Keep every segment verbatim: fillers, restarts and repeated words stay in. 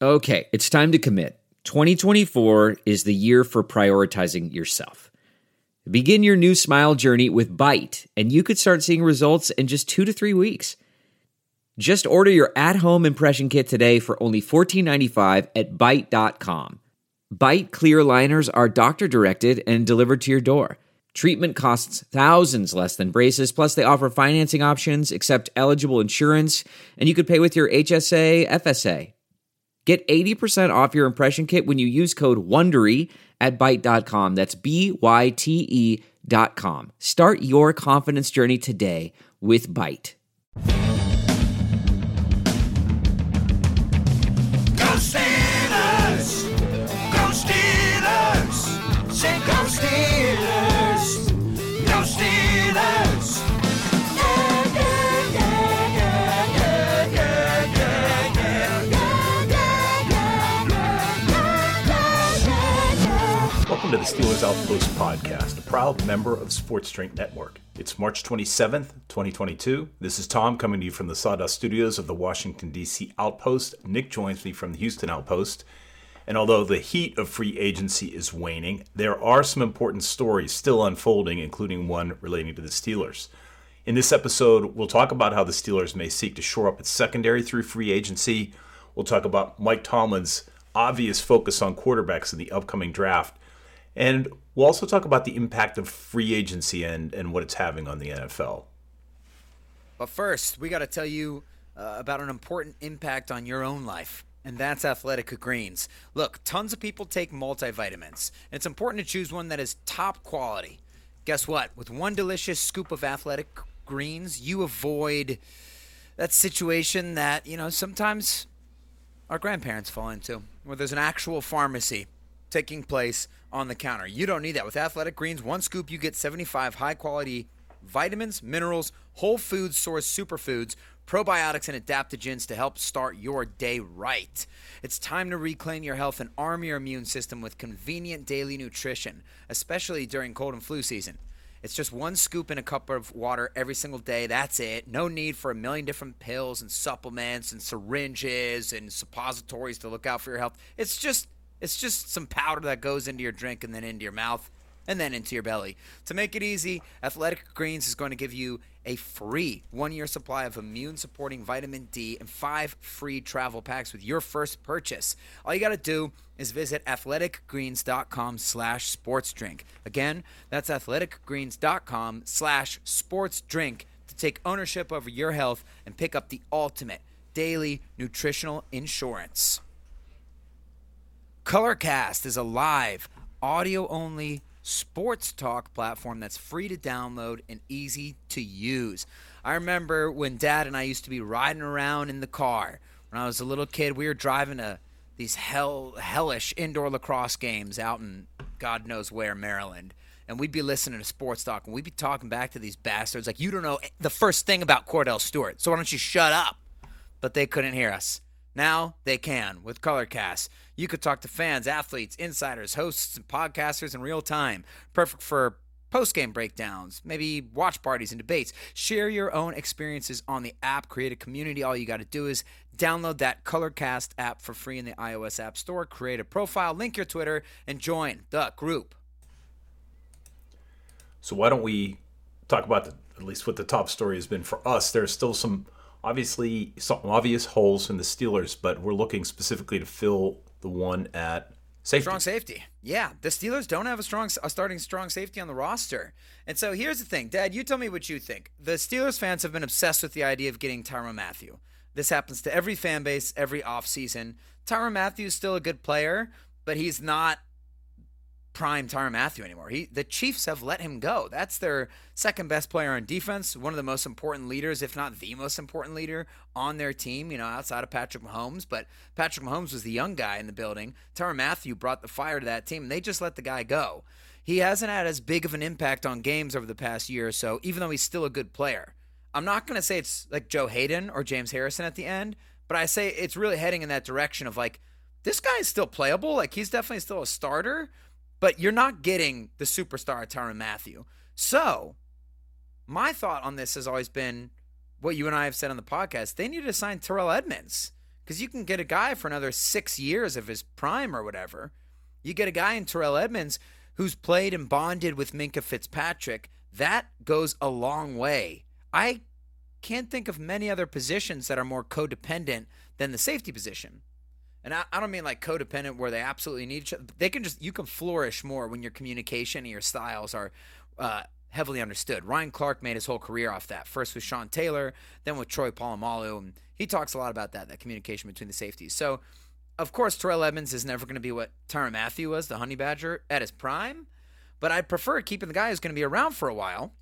Okay, it's time to commit. twenty twenty-four is the year for prioritizing yourself. Begin your new smile journey with Byte, and you could start seeing results in just two to three weeks. Just order your at-home impression kit today for only fourteen ninety-five at byte dot com. Byte clear aligners are doctor-directed and delivered to your door. Treatment costs thousands less than braces, plus they offer financing options, accept eligible insurance, and you could pay with your H S A, F S A. Get eighty percent off your impression kit when you use code WONDERY at byte dot com. That's B Y T E dot com. Start your confidence journey today with Byte. Go Steelers! Go Steelers! Say go Steelers! Go Steelers! Yeah, yeah, yeah, yeah, yeah, yeah, yeah, yeah, yeah, yeah, yeah, yeah. Welcome to the Steelers Outpost podcast, a proud member of Sports Drink Network. It's March twenty-seventh, twenty twenty-two. This is Tom coming to you from the Sawdust Studios of the Washington, D C Outpost. Nick joins me from the Houston Outpost. And although the heat of free agency is waning, there are some important stories still unfolding, including one relating to the Steelers. In this episode, we'll talk about how the Steelers may seek to shore up its secondary through free agency. We'll talk about Mike Tomlin's obvious focus on quarterbacks in the upcoming draft. And we'll also talk about the impact of free agency and, and what it's having on the N F L. But first, we got to tell you uh, about an important impact on your own life, and that's Athletic Greens. Look, tons of people take multivitamins, and it's important to choose one that is top quality. Guess what? With one delicious scoop of Athletic Greens, you avoid that situation that, you know, sometimes our grandparents fall into, where there's an actual pharmacy taking place on the counter. You don't need that. With Athletic Greens, one scoop, you get seventy-five high-quality vitamins, minerals, whole food source superfoods, probiotics, and adaptogens to help start your day right. It's time to reclaim your health and arm your immune system with convenient daily nutrition, especially during cold and flu season. It's just one scoop in a cup of water every single day. That's it. No need for a million different pills and supplements and syringes and suppositories to look out for your health. It's just It's just some powder that goes into your drink and then into your mouth and then into your belly. To make it easy, Athletic Greens is going to give you a free one-year supply of immune-supporting vitamin D and five free travel packs with your first purchase. All you got to do is visit athleticgreens.com slash sportsdrink. Again, that's athleticgreens.com slash sportsdrink to take ownership over your health and pick up the ultimate daily nutritional insurance. Colorcast is a live, audio-only sports talk platform that's free to download and easy to use. I remember when Dad and I used to be riding around in the car. When I was a little kid, we were driving to these hell, hellish indoor lacrosse games out in God knows where, Maryland. And we'd be listening to sports talk, and we'd be talking back to these bastards like, you don't know the first thing about Cordell Stewart, so why don't you shut up? But they couldn't hear us. Now they can with Colorcast. You could talk to fans, athletes, insiders, hosts, and podcasters in real time. Perfect for post-game breakdowns, maybe watch parties and debates. Share your own experiences on the app. Create a community. All you got to do is download that Colorcast app for free in the iOS App Store. Create a profile, link your Twitter, and join the group. So why don't we talk about the, at least what the top story has been for us. There's still some obviously some obvious holes in the Steelers, but we're looking specifically to fill the one at safety. Strong safety. Yeah, the Steelers don't have a strong, a starting strong safety on the roster. And so here's the thing. Dad, you tell me what you think. The Steelers fans have been obsessed with the idea of getting Tyrann Mathieu. This happens to every fan base every offseason. Tyrann Mathieu is still a good player, but he's not prime Tyrann Mathieu anymore. He, the Chiefs have let him go. That's their second best player on defense, one of the most important leaders, if not the most important leader on their team, you know, outside of Patrick Mahomes. But Patrick Mahomes was the young guy in the building. Tyrann Mathieu brought the fire to that team, and they just let the guy go. He hasn't had as big of an impact on games over the past year or so, even though he's still a good player. I'm not going to say it's like Joe Hayden or James Harrison at the end, but I say it's really heading in that direction of like, this guy is still playable. Like, he's definitely still a starter, but you're not getting the superstar Tyrann Mathieu. So my thought on this has always been what you and I have said on the podcast. They need to sign Terrell Edmunds because you can get a guy for another six years of his prime or whatever. You get a guy in Terrell Edmunds who's played and bonded with Minkah Fitzpatrick. That goes a long way. I can't think of many other positions that are more codependent than the safety position. And I, I don't mean like codependent where they absolutely need each other. They can just, you can flourish more when your communication and your styles are uh, heavily understood. Ryan Clark made his whole career off that. First with Sean Taylor, then with Troy Polamalu. And he talks a lot about that, that communication between the safeties. So, of course, Terrell Edmunds is never going to be what Tyrann Mathieu was, the Honey Badger, at his prime. But I prefer keeping the guy who's going to be around for a while.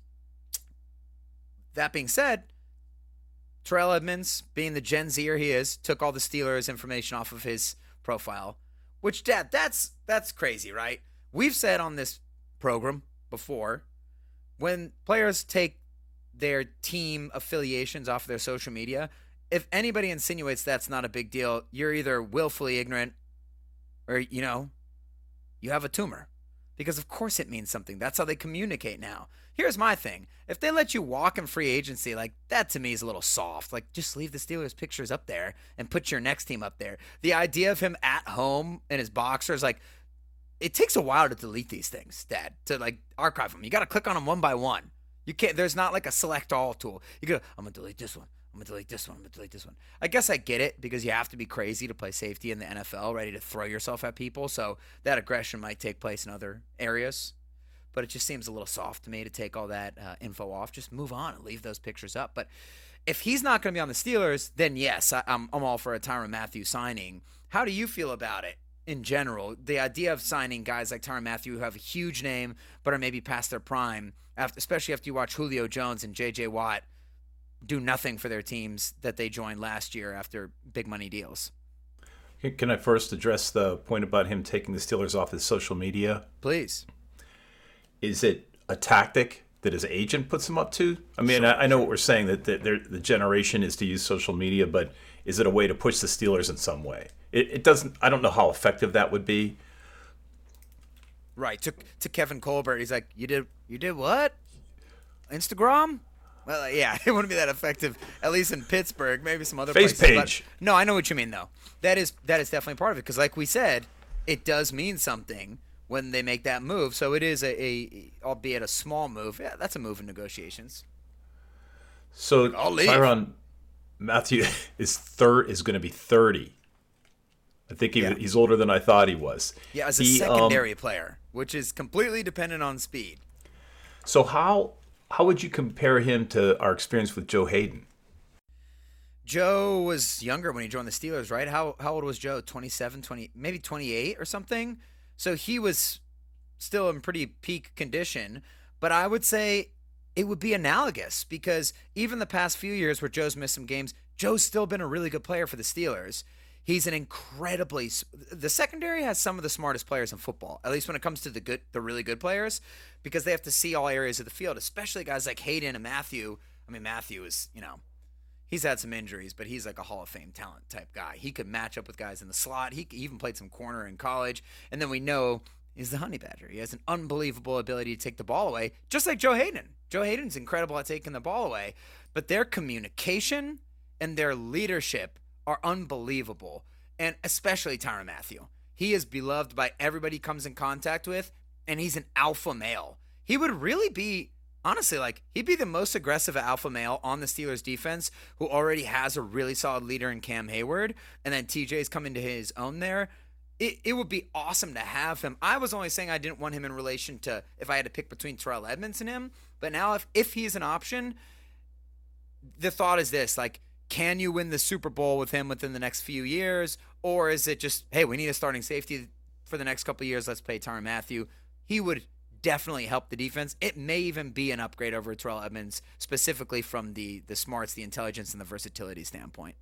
That being said, Terrell Edmunds, being the Gen Zer he is, took all the Steelers information off of his profile, which, Dad, that's that's crazy, right? We've said on this program before, when players take their team affiliations off of their social media, if anybody insinuates that's not a big deal, you're either willfully ignorant or, you know, you have a tumor. Because, of course, it means something. That's how they communicate now. Here's my thing. If they let you walk in free agency, like, that to me is a little soft. Like, just leave the Steelers pictures up there and put your next team up there. The idea of him at home in his boxers, like, it takes a while to delete these things, Dad, to, like, archive them. You got to click on them one by one. You can't, there's not, like, a select all tool. You go, I'm going to delete this one. I'm going to delete this one. I'm going to delete this one. I guess I get it because you have to be crazy to play safety in the N F L, ready to throw yourself at people. So that aggression might take place in other areas. But it just seems a little soft to me to take all that uh, info off. Just move on and leave those pictures up. But if he's not going to be on the Steelers, then yes, I, I'm, I'm all for a Tyrann Mathieu signing. How do you feel about it in general? The idea of signing guys like Tyrann Mathieu who have a huge name but are maybe past their prime, after, especially after you watch Julio Jones and J J Watt do nothing for their teams that they joined last year after big money deals. Can I first address the point about him taking the Steelers off his social media? Please. Is it a tactic that his agent puts him up to? I mean, Sure. I, I know what we're saying, that the, the generation is to use social media, but is it a way to push the Steelers in some way? It, it doesn't. I don't know how effective that would be. Right. To, to Kevin Colbert, he's like, you did you did what? Instagram? Well, yeah, it wouldn't be that effective, at least in Pittsburgh, maybe some other Face places. page. But no, I know what you mean, though. That is that is definitely part of it, because like we said, it does mean something when they make that move. So it is a, a albeit a small move. Yeah, that's a move in negotiations. So I'll leave. Tyrann Mathieu is third is going to be thirty. I think he, Yeah. he's older than I thought he was. Yeah, as a He, um, secondary player, which is completely dependent on speed. So how how would you compare him to our experience with Joe Hayden? Joe was younger when he joined the Steelers, right? How how old was Joe? twenty-seven, twenty, maybe twenty-eight or something? So he was still in pretty peak condition. But I would say it would be analogous, because even the past few years where Joe's missed some games, Joe's still been a really good player for the Steelers. He's an incredibly the secondary has some of the smartest players in football, at least when it comes to the good, the really good players, because they have to see all areas of the field, especially guys like Hayden and Mathieu. I mean, Mathieu is, you know, he's had some injuries, but he's like a Hall of Fame talent type guy. He could match up with guys in the slot. He even played some corner in college, and then we know he's the Honey Badger. He has an unbelievable ability to take the ball away, just like Joe Hayden. Joe Hayden's incredible at taking the ball away, but their communication and their leadership are unbelievable, and especially Tyrann Mathieu. He is beloved by everybody he comes in contact with, and he's an alpha male. He would really be, honestly, like, he'd be the most aggressive alpha male on the Steelers defense, who already has a really solid leader in Cam Hayward, and then T J's coming to his own there. It, it would be awesome to have him. I was only saying I didn't want him in relation to if I had to pick between Terrell Edmunds and him, but now if, if he's an option, the thought is this, like, can you win the Super Bowl with him within the next few years? Or is it just, hey, we need a starting safety for the next couple of years. Let's pay Tyrann Mathieu. He would definitely help the defense. It may even be an upgrade over Terrell Edmunds, specifically from the the smarts, the intelligence, and the versatility standpoint.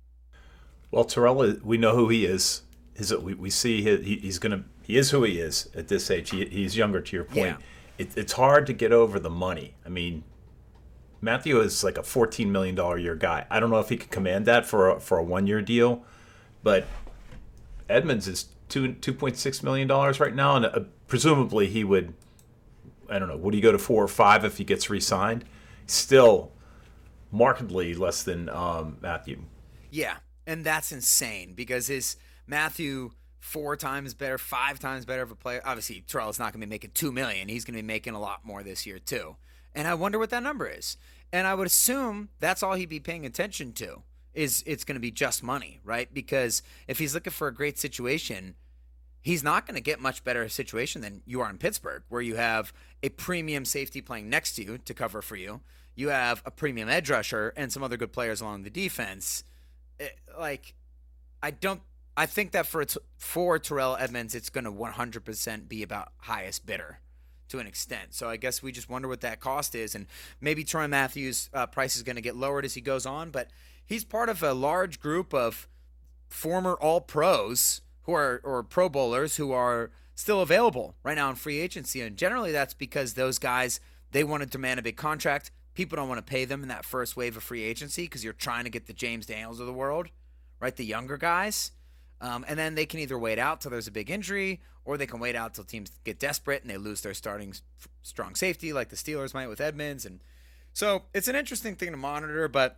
Well, Terrell, we know who he is. His, we, we see he, he's gonna he is who he is at this age. He, he's younger, to your point. Yeah. It, it's hard to get over the money. I mean, Mathieu is like a fourteen million dollars a year guy. I don't know if he can command that for a, for a one-year deal, but Edmunds is two two point six million dollars right now, and uh, presumably he would. I don't know. Would he go to four or five if he gets re-signed? Still, markedly less than um, Mathieu. Yeah, And that's insane because his Matthew four times better, five times better of a player. Obviously, Terrell's not going to be making two million dollars. He's going to be making a lot more this year too. And I wonder what that number is. And I would assume that's all he'd be paying attention to is it's going to be just money, right? Because if he's looking for a great situation, he's not going to get much better situation than you are in Pittsburgh, where you have a premium safety playing next to you to cover for you. You have a premium edge rusher and some other good players along the defense. It, like, I don't, I think that for for Terrell Edmunds, it's going to one hundred percent be about highest bidder to an extent. So I guess we just wonder what that cost is, and maybe Troy Matthews' uh, price is going to get lowered as he goes on. But he's part of a large group of former All-Pros who are or Pro Bowlers who are still available right now in free agency, and generally that's because those guys, they want to demand a big contract. People don't want to pay them in that first wave of free agency because you're trying to get the James Daniels of the world, right? The younger guys. Um, and then they can either wait out till there's a big injury, or they can wait out till teams get desperate and they lose their starting strong safety like the Steelers might with Edmunds. And so it's an interesting thing to monitor. But,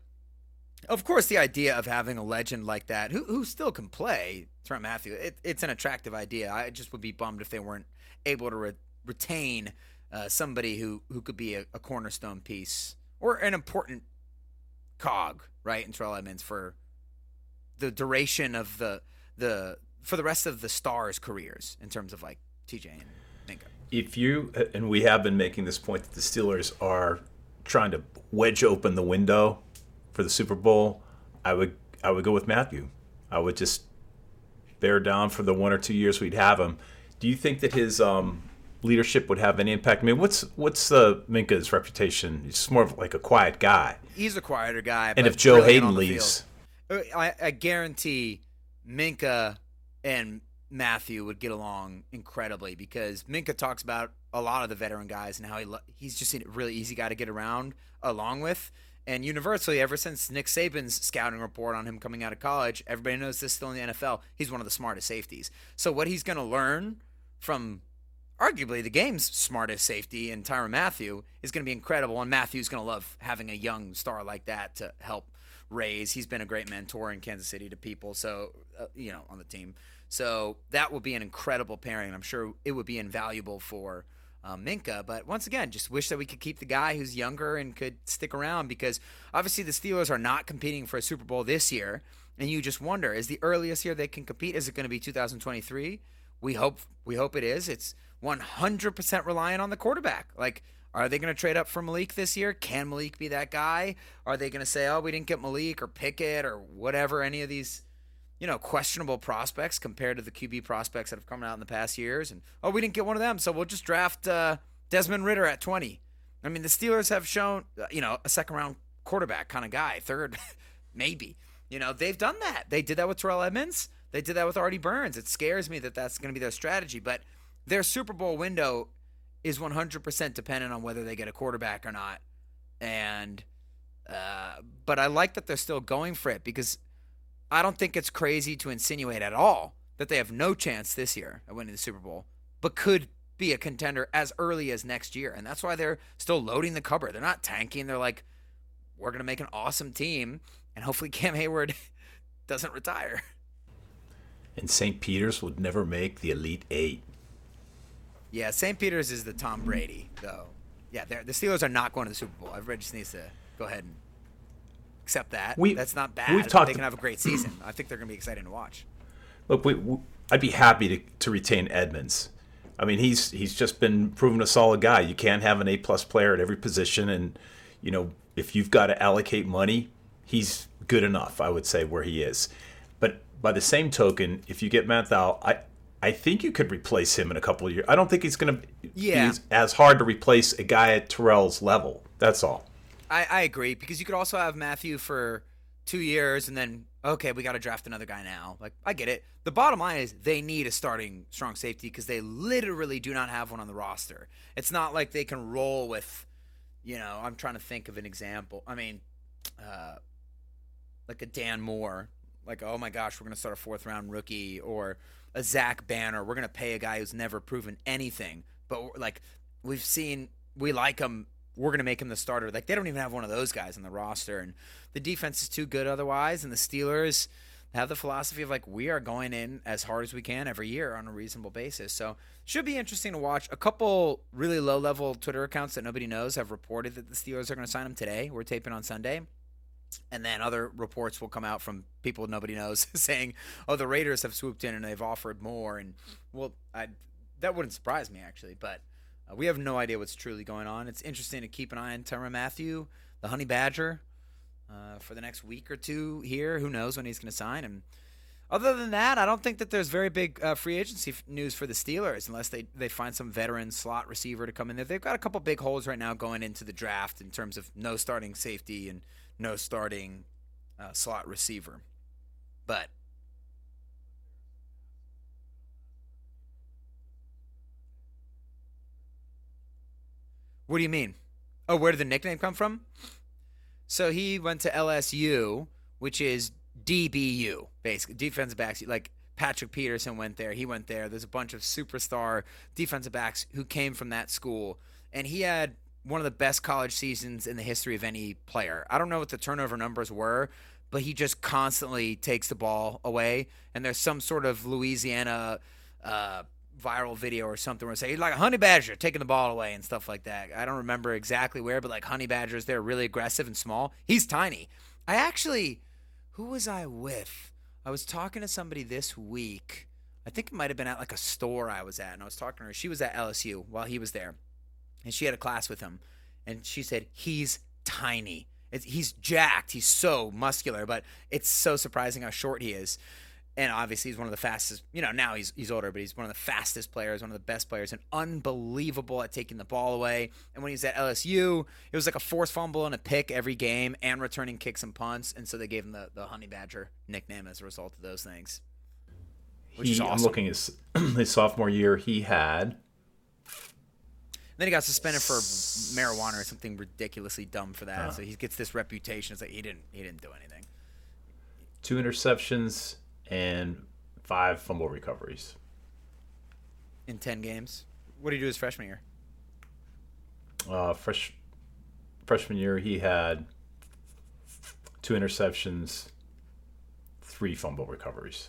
of course, the idea of having a legend like that who who still can play, Trent Matthew, it, it's an attractive idea. I just would be bummed if they weren't able to re- retain uh, somebody who, who could be a, a cornerstone piece or an important cog, right, in Terrell Edmunds for the duration of the the for the rest of the stars' careers in terms of like T J and Minkah. If you, and we have been making this point that the Steelers are trying to wedge open the window for the Super Bowl, I would I would go with Matthew. I would just bear down for the one or two years we'd have him. Do you think that his um, leadership would have any impact? I mean, what's what's uh, Minkah's reputation? He's more of like a quiet guy. He's a quieter guy. And but if Joe brilliant Hayden on the leaves, field. I, I guarantee Minkah and Matthew would get along incredibly because Minkah talks about a lot of the veteran guys and how he lo- he's just a really easy guy to get around along with. And universally, ever since Nick Saban's scouting report on him coming out of college, everybody knows this still in the N F L. He's one of the smartest safeties. So what he's going to learn from arguably the game's smartest safety and Tyrann Mathieu is going to be incredible. And Matthew's going to love having a young star like that to help raise. He's been a great mentor in Kansas City to people, so uh, you know, on the team. So that will be an incredible pairing. I'm sure it would be invaluable for um, Minkah. But once again, just wish that we could keep the guy who's younger and could stick around because obviously the Steelers are not competing for a Super Bowl this year. And you just wonder, is the earliest year they can compete, is it going to be two thousand twenty-three? We hope we hope it is. It's one hundred percent reliant on the quarterback. Like, are they going to trade up for Malik this year? Can Malik be that guy? Are they going to say, oh, we didn't get Malik or Pickett or whatever, any of these, you know, questionable prospects compared to the Q B prospects that have come out in the past years? And, oh, we didn't get one of them, so we'll just draft uh, Desmond Ridder at twenty. I mean, the Steelers have shown, you know, a second-round quarterback kind of guy, third, maybe. You know, they've done that. They did that with Terrell Edmunds. They did that with Artie Burns. It scares me that that's going to be their strategy. But their Super Bowl window is one hundred percent dependent on whether they get a quarterback or not. And, uh, but I like that they're still going for it because I don't think it's crazy to insinuate at all that they have no chance this year at winning the Super Bowl, but could be a contender as early as next year. And that's why they're still loading the cupboard. They're not tanking. They're like, we're going to make an awesome team, and hopefully Cam Hayward doesn't retire. And Saint Peter's would never make the Elite Eight. Yeah, Saint Peter's is the Tom Brady, though. Yeah, the Steelers are not going to the Super Bowl. Everybody just needs to go ahead and accept that. We, That's not bad. We've talked they can have a great season. I think they're going to be exciting to watch. Look, we, we, I'd be happy to, to retain Edmunds. I mean, he's he's just been proven a solid guy. You can't have an A-plus player at every position, and, you know, if you've got to allocate money, he's good enough, I would say, where he is. But by the same token, if you get Matt Thau, I I think you could replace him in a couple of years. I don't think he's going to yeah. be as hard to replace a guy at Terrell's level. That's all. I, I agree, because you could also have Matthew for two years and then, okay, we got to draft another guy now. Like, I get it. The bottom line is they need a starting strong safety because they literally do not have one on the roster. It's not like they can roll with, you know, I'm trying to think of an example. I mean, uh, like a Dan Moore. Like, oh my gosh, we're going to start a fourth round rookie, or a Zach Banner. We're going to pay a guy who's never proven anything. But like, we've seen, we like him. We're going to make him the starter. Like, they don't even have one of those guys on the roster. And the defense is too good otherwise. And the Steelers, have the philosophy of like, we are going in as hard as we can every year on a reasonable basis. So should be interesting to watch. A couple really low level Twitter accounts that nobody knows have reported that the Steelers are going to sign him today. We're taping on Sunday. And then other reports will come out from people nobody knows saying, oh, the Raiders have swooped in and they've offered more. And well, I, that wouldn't surprise me actually, but uh, we have no idea what's truly going on. It's interesting to keep an eye on Tyrann Mathieu, the Honey Badger, uh, for the next week or two here. Who knows when he's going to sign? And other than that, I don't think that there's very big uh, free agency f- news for the Steelers unless they, they find some veteran slot receiver to come in there. They've got a couple big holes right now going into the draft in terms of no starting safety and no starting uh, slot receiver. But what do you mean? Oh, where did the nickname come from? So he went to L S U, which is D B U, basically. Defensive backs. Like Patrick Peterson went there. He went there. There's a bunch of superstar defensive backs who came from that school. And he had one of the best college seasons in the history of any player. I don't know what the turnover numbers were, but he just constantly takes the ball away. And there's some sort of Louisiana uh, viral video or something where it's like, he's like a honey badger taking the ball away and stuff like that. I don't remember exactly where, but like honey badgers, they're really aggressive and small. He's tiny. I actually, who was I with? I was talking to somebody this week. I think it might have been at like a store I was at, and I was talking to her. She was at L S U while he was there, and she had a class with him, and she said, he's tiny. It's, he's jacked. He's so muscular, but it's so surprising how short he is. And obviously he's one of the fastest, you know, now he's he's older, but he's one of the fastest players, one of the best players, and unbelievable at taking the ball away. And when he was at L S U, it was like a forced fumble and a pick every game and returning kicks and punts. And so they gave him the, the Honey Badger nickname as a result of those things. Which he, is awesome. I'm looking at his, his sophomore year, he had... Then he got suspended for marijuana or something ridiculously dumb for that. Uh, so he gets this reputation. It's like he didn't he didn't do anything. Two interceptions and five fumble recoveries in ten games. What did he do his freshman year? Uh, fresh freshman year, he had two interceptions, three fumble recoveries.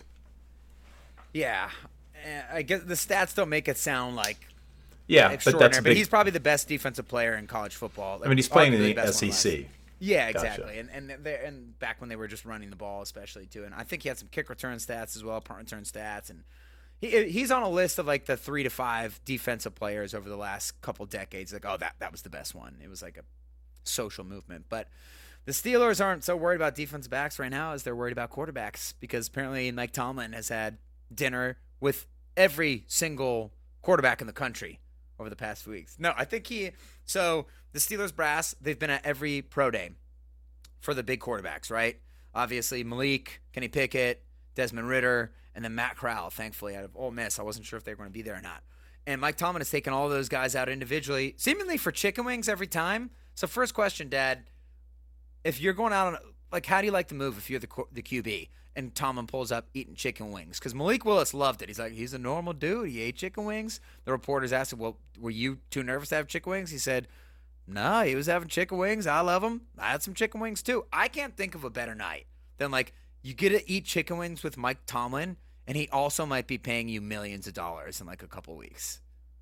Yeah, I guess the stats don't make it sound like yeah, extraordinary, but that's a but big, he's probably the best defensive player in college football. Like, I mean, he's playing in the best S E C. Yeah, Gotcha. exactly. And and and back when they were just running the ball, especially too. And I think he had some kick return stats as well, punt return stats, and he he's on a list of like the three to five defensive players over the last couple decades. Like, oh, that that was the best one. It was like a social movement. But the Steelers aren't so worried about defensive backs right now as they're worried about quarterbacks, because apparently Mike Tomlin has had dinner with every single quarterback in the country over the past few weeks. No, I think he – so the Steelers brass, they've been at every pro day for the big quarterbacks, right? Obviously Malik, Kenny Pickett, Desmond Ridder, and then Matt Corral, thankfully, out of Ole Miss. I wasn't sure if they were going to be there or not. And Mike Tomlin has taken all those guys out individually, seemingly for chicken wings every time. So first question, Dad, if you're going out on – like, how do you like the move if you're the the Q B and Tomlin pulls up eating chicken wings? Because Malik Willis loved it. He's like, he's a normal dude. He ate chicken wings. The reporters asked him, well, were you too nervous to have chicken wings? He said, no, he was having chicken wings. I love them. I had some chicken wings too. I can't think of a better night than, like, you get to eat chicken wings with Mike Tomlin, and he also might be paying you millions of dollars in like a couple weeks.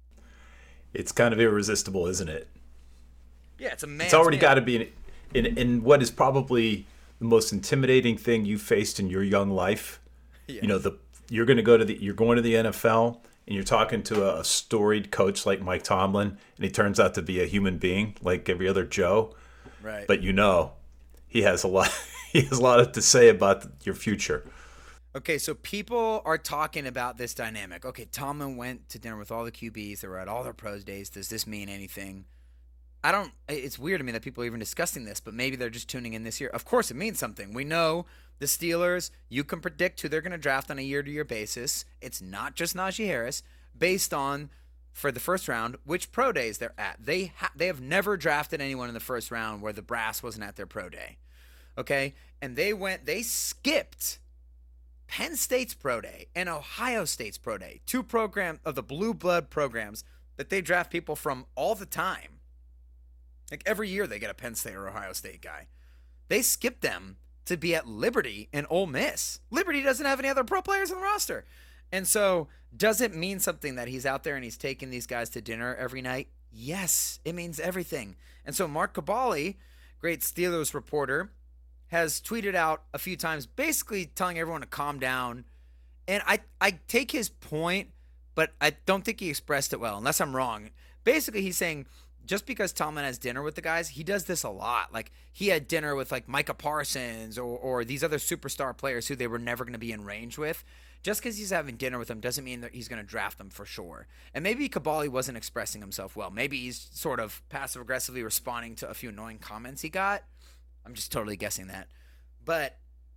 It's kind of irresistible, isn't it? Yeah, it's a man. It's already got to be in, in, in what is probably the most intimidating thing you faced in your young life. Yeah. You know, the you're going to go to the you're going to the N F L and you're talking to a, a storied coach like Mike Tomlin, and he turns out to be a human being like every other Joe. Right. But you know, he has a lot. He has a lot to say about your future. Okay, so people are talking about this dynamic. Okay, Tomlin went to dinner with all the Q Bs. They were at all their pros days. Does this mean anything? I don't – it's weird to me that people are even discussing this, but maybe they're just tuning in this year. Of course it means something. We know the Steelers, you can predict who they're going to draft on a year-to-year basis. It's not just Najee Harris, based on, for the first round, which pro days they're at. They ha- they have never drafted anyone in the first round where the brass wasn't at their pro day. Okay? And they went – they skipped Penn State's pro day and Ohio State's pro day, two program of the blue blood programs that they draft people from all the time. Like every year they get a Penn State or Ohio State guy. They skipped them to be at Liberty and Ole Miss. Liberty doesn't have any other pro players on the roster. And so does it mean something that he's out there and he's taking these guys to dinner every night? Yes, it means everything. And so Mark Kaboly, great Steelers reporter, has tweeted out a few times basically telling everyone to calm down. And I, I take his point, but I don't think he expressed it well, unless I'm wrong. Basically, he's saying just because Tomlin has dinner with the guys, he does this a lot. Like, he had dinner with, like, Micah Parsons or, or these other superstar players who they were never going to be in range with. Just because he's having dinner with them doesn't mean that he's going to draft them for sure. And maybe Kaboly wasn't expressing himself well. Maybe he's sort of passive-aggressively responding to a few annoying comments he got. I'm just totally guessing that. But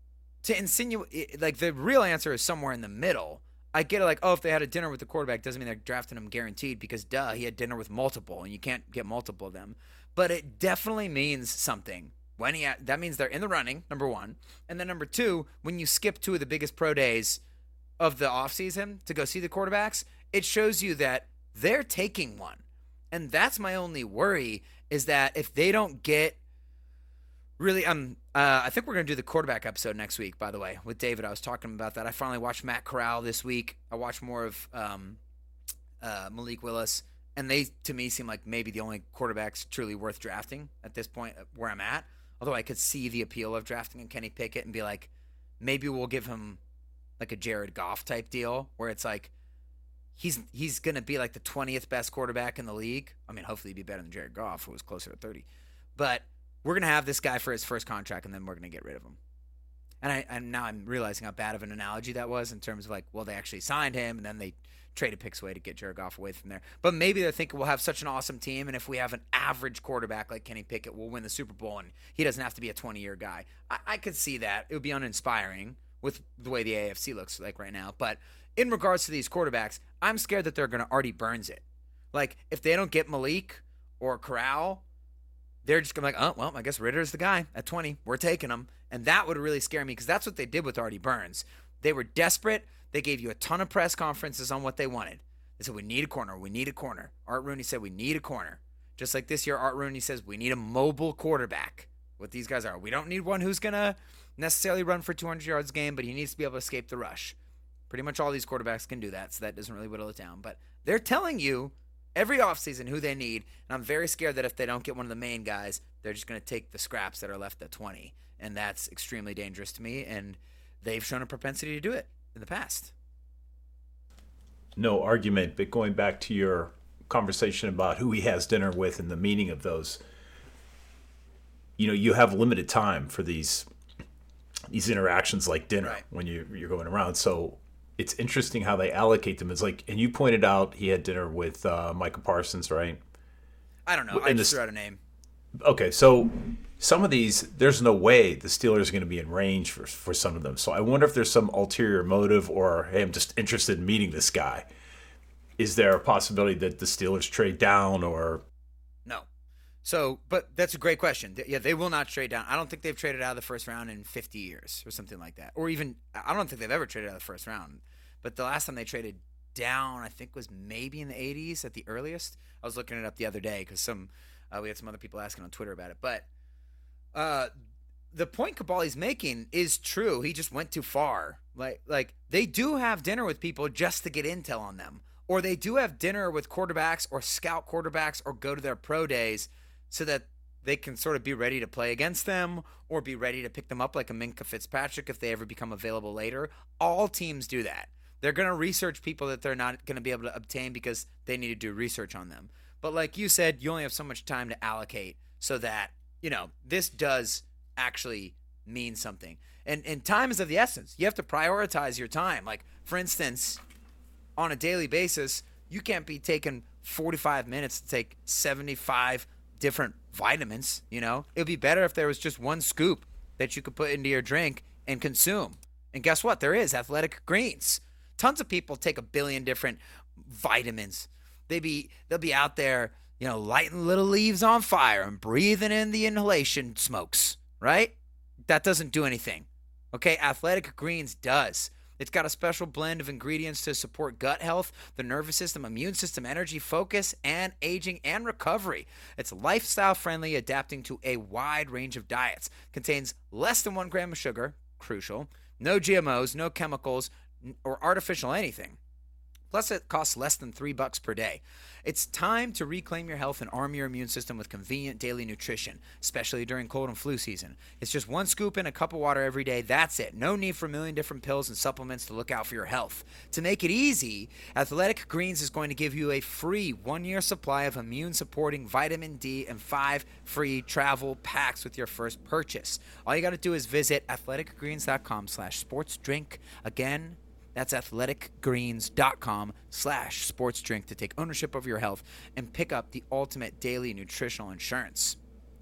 to insinuate, like, the real answer is somewhere in the middle. I get it, like, oh, if they had a dinner with the quarterback, doesn't mean they're drafting him guaranteed because, duh, he had dinner with multiple, and you can't get multiple of them. But it definitely means something. When he ha- that means they're in the running, number one. And then number two, when you skip two of the biggest pro days of the offseason to go see the quarterbacks, it shows you that they're taking one. And that's my only worry, is that if they don't get really, um, uh, I think we're going to do the quarterback episode next week, by the way, with David. I was talking about that. I finally watched Matt Corral this week. I watched more of um, uh, Malik Willis, and they, to me, seem like maybe the only quarterbacks truly worth drafting at this point where I'm at. Although I could see the appeal of drafting in Kenny Pickett and be like, maybe we'll give him like a Jared Goff type deal where it's like he's he's going to be like the twentieth best quarterback in the league. I mean, hopefully he'd be better than Jared Goff, who was closer to thirty. But we're going to have this guy for his first contract, and then we're going to get rid of him. And, I, and now I'm realizing how bad of an analogy that was in terms of like, well, they actually signed him, and then they traded picks away to get Jared Goff away from there. But maybe they're thinking we'll have such an awesome team, and if we have an average quarterback like Kenny Pickett, we'll win the Super Bowl, and he doesn't have to be a twenty-year guy. I, I could see that. It would be uninspiring with the way the A F C looks like right now. But in regards to these quarterbacks, I'm scared that they're going to Artie Burns it. Like, if they don't get Malik or Corral, they're just going to be like, oh, well, I guess Ritter's the guy at twenty. We're taking him. And that would really scare me because that's what they did with Artie Burns. They were desperate. They gave you a ton of press conferences on what they wanted. They said, we need a corner. We need a corner. Art Rooney said, we need a corner. Just like this year, Art Rooney says, we need a mobile quarterback. What these guys are. We don't need one who's going to necessarily run for two hundred yards a game, but he needs to be able to escape the rush. Pretty much all these quarterbacks can do that, so that doesn't really whittle it down. But they're telling you every offseason who they need, and I'm very scared that if they don't get one of the main guys, they're just going to take the scraps that are left at twenty, and that's extremely dangerous to me, and they've shown a propensity to do it in the past. No argument, but going back to your conversation about who he has dinner with and the meaning of those, you know, you have limited time for these these interactions like dinner Right. when you, you're going around. So it's interesting how they allocate them. It's like, and you pointed out he had dinner with uh, Micah Parsons, right? I don't know. I And just this- threw out a name. Okay, so some of these, there's no way the Steelers are going to be in range for, for some of them. So I wonder if there's some ulterior motive or, hey, I'm just interested in meeting this guy. Is there a possibility that the Steelers trade down or... No. So, but that's a great question. Th- Yeah, they will not trade down. I don't think they've traded out of the first round in fifty years or something like that. Or even, I don't think they've ever traded out of the first round. But the last time they traded down, I think was maybe in the eighties at the earliest. I was looking it up the other day because some, uh, we had some other people asking on Twitter about it. But uh, the point Kaboly's making is true. He just went too far. Like, like they do have dinner with people just to get intel on them. Or they do have dinner with quarterbacks or scout quarterbacks or go to their pro days so that they can sort of be ready to play against them or be ready to pick them up like a Minkah Fitzpatrick if they ever become available later. All teams do that. They're going to research people that they're not going to be able to obtain because they need to do research on them. But like you said, you only have so much time to allocate so that, you know, this does actually mean something. And, and time is of the essence. You have to prioritize your time. Like, for instance, on a daily basis, you can't be taking forty-five minutes to take seventy-five different vitamins, you know? It would be better if there was just one scoop that you could put into your drink and consume. And guess what? There is Athletic Greens. Tons of people take a billion different vitamins. They be they'll be out there, you know, lighting little leaves on fire and breathing in the inhalation smokes, right? That doesn't do anything. Okay? Athletic Greens does. It's got a special blend of ingredients to support gut health, the nervous system, immune system, energy, focus, and aging and recovery. It's lifestyle friendly, adapting to a wide range of diets. Contains less than one gram of sugar, crucial, no G M Os, no chemicals, or artificial anything. Plus, it costs less than three bucks per day. It's time to reclaim your health and arm your immune system with convenient daily nutrition, especially during cold and flu season. It's just one scoop in a cup of water every day. That's it. No need for a million different pills and supplements to look out for your health. To make it easy, Athletic Greens is going to give you a free one-year supply of immune-supporting vitamin D and five free travel packs with your first purchase. All you got to do is visit athleticgreens.com slash sports drink. Again, that's athleticgreens.com slash sports drink to take ownership of your health and pick up the ultimate daily nutritional insurance.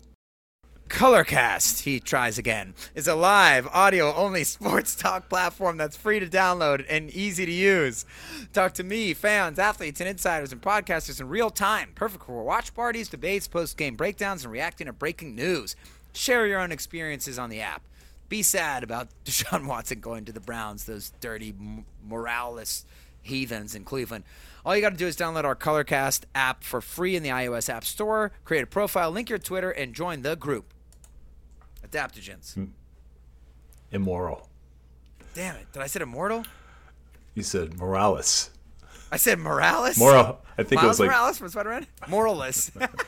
Colorcast, he tries again, is a live, audio-only sports talk platform that's free to download and easy to use. Talk to me, fans, athletes, and insiders and podcasters in real time. Perfect for watch parties, debates, post-game breakdowns, and reacting to breaking news. Share your own experiences on the app. Be sad about Deshaun Watson going to the Browns, those dirty, moralist heathens in Cleveland. All you got to do is download our Colorcast app for free in the iOS App Store, create a profile, link your Twitter, and join the group. Adaptogens. Immoral. Damn it. Did I say immortal? You said Morales. I said Morales? Moral. I think Miles it was like. Morales from Spider-Man? Moralless.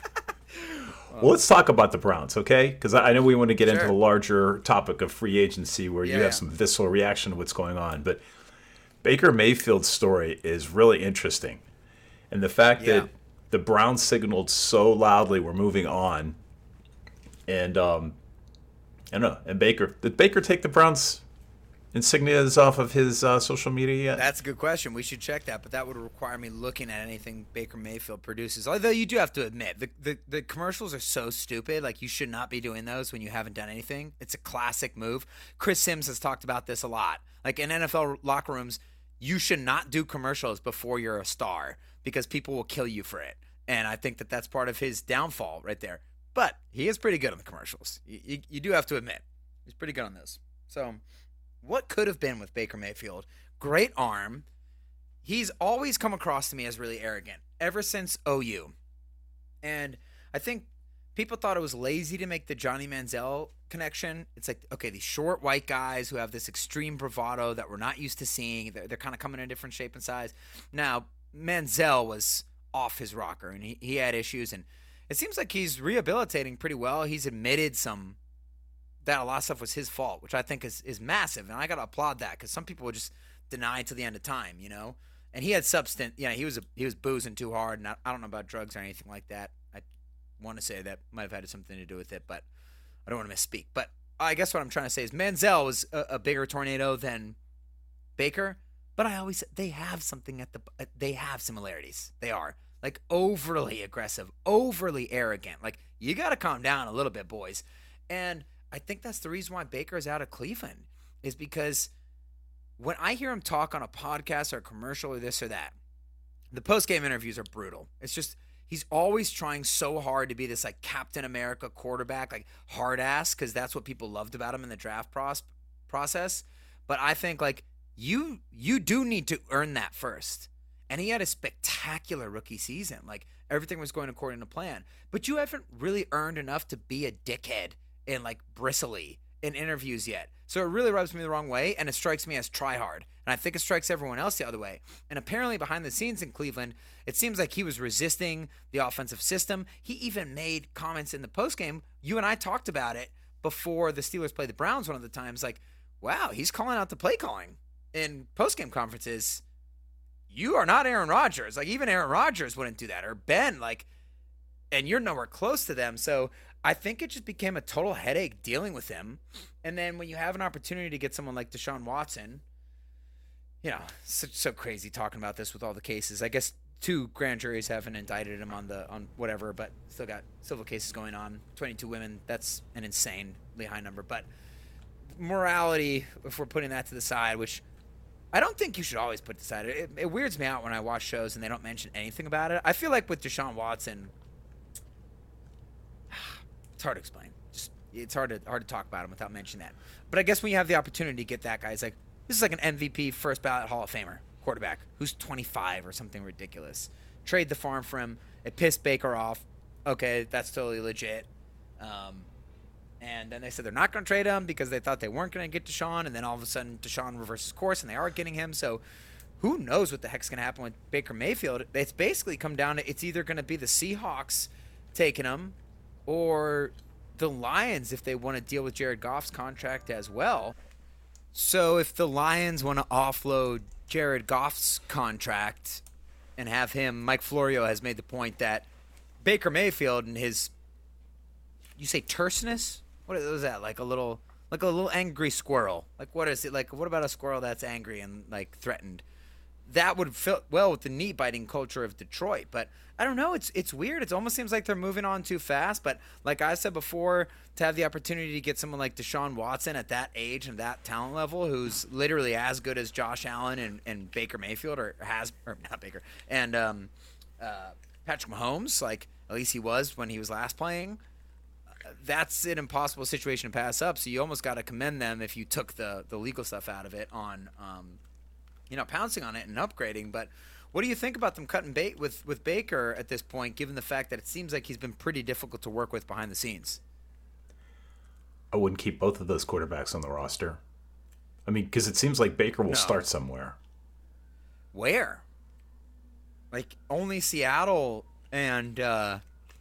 Well, let's talk about the Browns, okay? Because I know we want to get Sure. into the larger topic of free agency where Yeah, you yeah. have some visceral reaction to what's going on. But Baker Mayfield's story is really interesting. And the fact Yeah. that the Browns signaled so loudly we're moving on. And, um, I don't know. And Baker, did Baker take the Browns insignias off of his uh, social media yet? That's a good question. We should check that, but that would require me looking at anything Baker Mayfield produces. Although you do have to admit, the, the, the commercials are so stupid. Like, you should not be doing those when you haven't done anything. It's a classic move. Chris Sims has talked about this a lot. Like, in N F L locker rooms, you should not do commercials before you're a star because people will kill you for it. And I think that that's part of his downfall right there. But he is pretty good on the commercials. You, you, you do have to admit, he's pretty good on those. So what could have been with Baker Mayfield? Great arm. He's always come across to me as really arrogant ever since O U. And I think people thought it was lazy to make the Johnny Manziel connection. It's like, okay, these short white guys who have this extreme bravado that we're not used to seeing. They're, they're kind of coming in a different shape and size. Now, Manziel was off his rocker, and he, he had issues. And it seems like he's rehabilitating pretty well. He's admitted some that a lot of stuff was his fault, which I think is, is massive. And I got to applaud that because some people would just deny it to the end of time, you know? And he had substance, you know, he was a, he was boozing too hard. And I, I don't know about drugs or anything like that. I want to say that might have had something to do with it, but I don't want to misspeak. But I guess what I'm trying to say is Manziel was a, a bigger tornado than Baker. But I always, they have something at the, they have similarities. They are. Like overly aggressive, overly arrogant. Like, you got to calm down a little bit, boys. And I think that's the reason why Baker's out of Cleveland, is because when I hear him talk on a podcast or a commercial or this or that, the post-game interviews are brutal. It's just, he's always trying so hard to be this like Captain America quarterback, like hard ass, because that's what people loved about him in the draft pros- process. But I think like you you do need to earn that first. And he had a spectacular rookie season. Like, everything was going according to plan. But you haven't really earned enough to be a dickhead and, like, bristly in interviews yet. So it really rubs me the wrong way, and it strikes me as try-hard. And I think it strikes everyone else the other way. And apparently behind the scenes in Cleveland, it seems like he was resisting the offensive system. He even made comments in the postgame. You and I talked about it before the Steelers played the Browns one of the times. Like, wow, he's calling out the play calling in postgame conferences. You are not Aaron Rodgers. Like, even Aaron Rodgers wouldn't do that. Or Ben, like, and you're nowhere close to them. So I think it just became a total headache dealing with him. And then when you have an opportunity to get someone like Deshaun Watson, you know, so, so crazy talking about this with all the cases. I guess two grand juries haven't indicted him on the on whatever, but still got civil cases going on. twenty-two women, that's an insanely high number. But morality, if we're putting that to the side, which I don't think you should always put aside. It, it weirds me out when I watch shows and they don't mention anything about it. I feel like with Deshaun Watson, it's hard to explain. Just it's hard to hard to talk about him without mentioning that. But I guess when you have the opportunity to get that guy, it's like, This is like an M V P first ballot Hall of Famer quarterback who's twenty-five or something ridiculous. Trade the farm for him. It pissed Baker off. Okay, that's totally legit. Um, and then they said they're not going to trade him because they thought they weren't going to get Deshaun, and then all of a sudden Deshaun reverses course and they are getting him. So who knows what the heck's going to happen with Baker Mayfield? It's basically come down to it's either going to be the Seahawks taking him or the Lions if they want to deal with Jared Goff's contract as well. So if the Lions want to offload Jared Goff's contract and have him, Mike Florio has made the point that Baker Mayfield and his, you say terseness? What is that? Like a little, like a little angry squirrel. Like what is it? Like what about a squirrel that's angry and like threatened? That would fit well with the knee biting culture of Detroit. But I don't know. It's it's weird. It almost seems like they're moving on too fast. But like I said before, to have the opportunity to get someone like Deshaun Watson at that age and that talent level, who's literally as good as Josh Allen and, and Baker Mayfield, or has, or not Baker, and um, uh, Patrick Mahomes, like at least he was when he was last playing. That's an impossible situation to pass up. So you almost got to commend them if you took the the legal stuff out of it on. Um, you know, pouncing on it and upgrading. But what do you think about them cutting bait with, with Baker at this point, given the fact that it seems like he's been pretty difficult to work with behind the scenes? I wouldn't keep both of those quarterbacks on the roster. I mean, because it seems like Baker will No. start somewhere. Where? Like, only Seattle and, uh,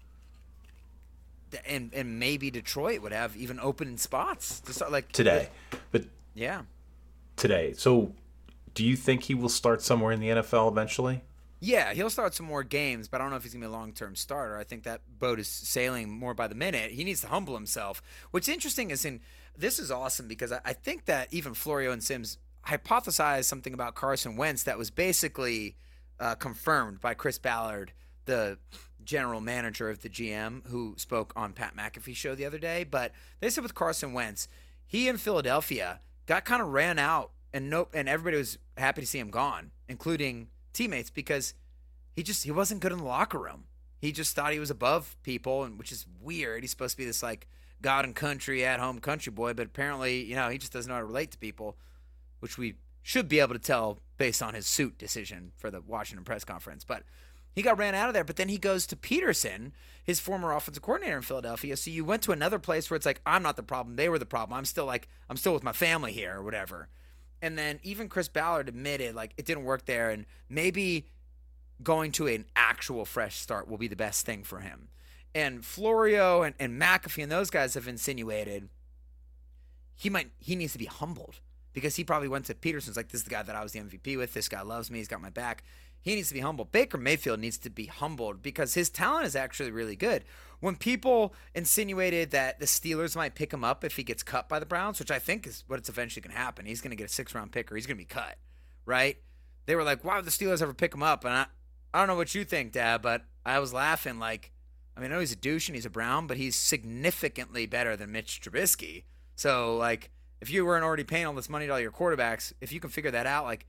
and and maybe Detroit would have even open spots to start, like Today. But yeah. today. So do you think he will start somewhere in the N F L eventually? Yeah, he'll start some more games, but I don't know if he's going to be a long-term starter. I think that boat is sailing more by the minute. He needs to humble himself. What's interesting is, in this is awesome because I, I think that even Florio and Sims hypothesized something about Carson Wentz that was basically uh, confirmed by Chris Ballard, the general manager of the G M, who spoke on Pat McAfee's show the other day. But they said with Carson Wentz, he in Philadelphia got kind of ran out, and nope, and everybody was happy to see him gone, including teammates, because he just he wasn't good in the locker room. He just thought he was above people, and which is weird. He's supposed to be this like God and country at home country boy, but apparently, you know, he just doesn't know how to relate to people, which we should be able to tell based on his suit decision for the Washington press conference. But he got ran out of there, but then he goes to Peterson, his former offensive coordinator in Philadelphia. So you went to another place where it's like, I'm not the problem, they were the problem. I'm still like, I'm still with my family here or whatever. And then even Chris Ballard admitted like it didn't work there, and maybe going to an actual fresh start will be the best thing for him. And Florio and, and McAfee and those guys have insinuated he might he needs to be humbled, because he probably went to Peterson's like, this is the guy that I was the M V P with. This guy loves me. He's got my back. He needs to be humbled. Baker Mayfield needs to be humbled because his talent is actually really good. When people insinuated that the Steelers might pick him up if he gets cut by the Browns, which I think is what it's eventually going to happen. He's going to get a six-round pick or he's going to be cut, right? They were like, why would the Steelers ever pick him up? And I, I don't know what you think, Dad, but I was laughing like, I mean, I know he's a douche and he's a Brown, but he's significantly better than Mitch Trubisky. So, like, if you weren't already paying all this money to all your quarterbacks, if you can figure that out, like,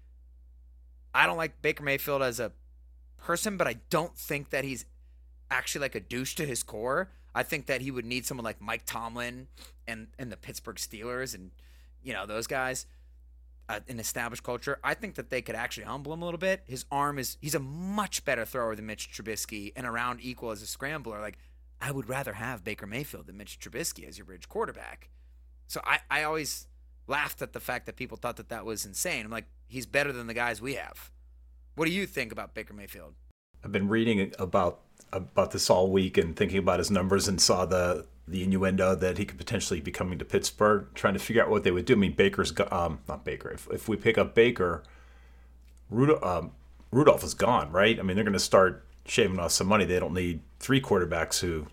I don't like Baker Mayfield as a person, but I don't think that he's actually like a douche to his core. I think that he would need someone like Mike Tomlin and, and the Pittsburgh Steelers and, you know, those guys, uh, an established culture. I think that they could actually humble him a little bit. His arm is, he's a much better thrower than Mitch Trubisky and around equal as a scrambler. Like, I would rather have Baker Mayfield than Mitch Trubisky as your bridge quarterback. So I, I always laughed at the fact that people thought that that was insane. I'm like, he's better than the guys we have. What do you think about Baker Mayfield? I've been reading about about this all week and thinking about his numbers, and saw the the innuendo that he could potentially be coming to Pittsburgh, trying to figure out what they would do. I mean, Baker's go- um not Baker. If if we pick up Baker, Rudolph, um, Rudolph is gone, right? I mean, they're going to start shaving off some money. They don't need three quarterbacks who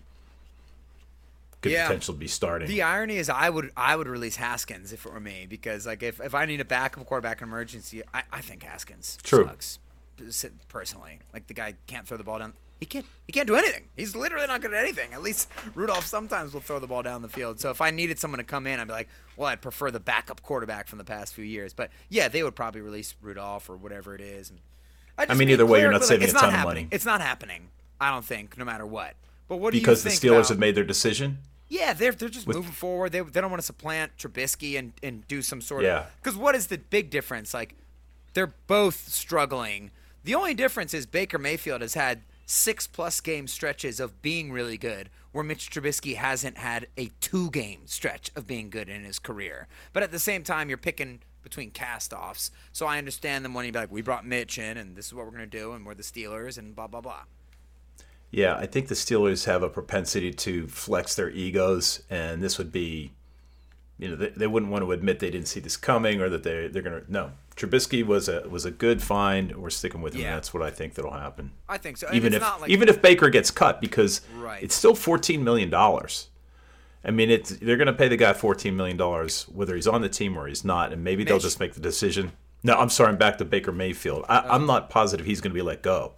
could Yeah. potentially be starting. The irony is I would I would release Haskins if it were me, because like if, if I need a backup quarterback in emergency, I, I think Haskins True. sucks personally. Like, the guy can't throw the ball down. He can't he can't do anything. He's literally not good at anything. At least Rudolph sometimes will throw the ball down the field. So if I needed someone to come in, I'd be like, well, I'd prefer the backup quarterback from the past few years. But yeah, they would probably release Rudolph or whatever it is. And I, just mean, being either way, you're not clear, saving like, it's a ton not of happening. money. It's not happening. I don't think, no matter what. But what do because you the think Steelers about, have made their decision. Yeah, they're they're just With- moving forward. They they don't want to supplant Trubisky and, and do some sort Yeah. of because what is the big difference? Like, they're both struggling. The only difference is Baker Mayfield has had six plus game stretches of being really good, where Mitch Trubisky hasn't had a two game stretch of being good in his career. But at the same time, you're picking between cast-offs. So I understand them when you be like, we brought Mitch in, and this is what we're going to do, and we're the Steelers, and blah, blah, blah. Yeah, I think the Steelers have a propensity to flex their egos, and this would be, you know, they, they wouldn't want to admit they didn't see this coming or that they they're gonna. No, Trubisky was a was a good find. We're sticking with him. Yeah. That's what I think that'll happen. I think so. And Even it's if not like, even if Baker gets cut, because Right. it's still fourteen million dollars. I mean, it's they're going to pay the guy fourteen million dollars whether he's on the team or he's not, and maybe they'll Mitch- just make the decision. No, I'm sorry, I'm back to Baker Mayfield. I, I'm not positive he's going to be let go.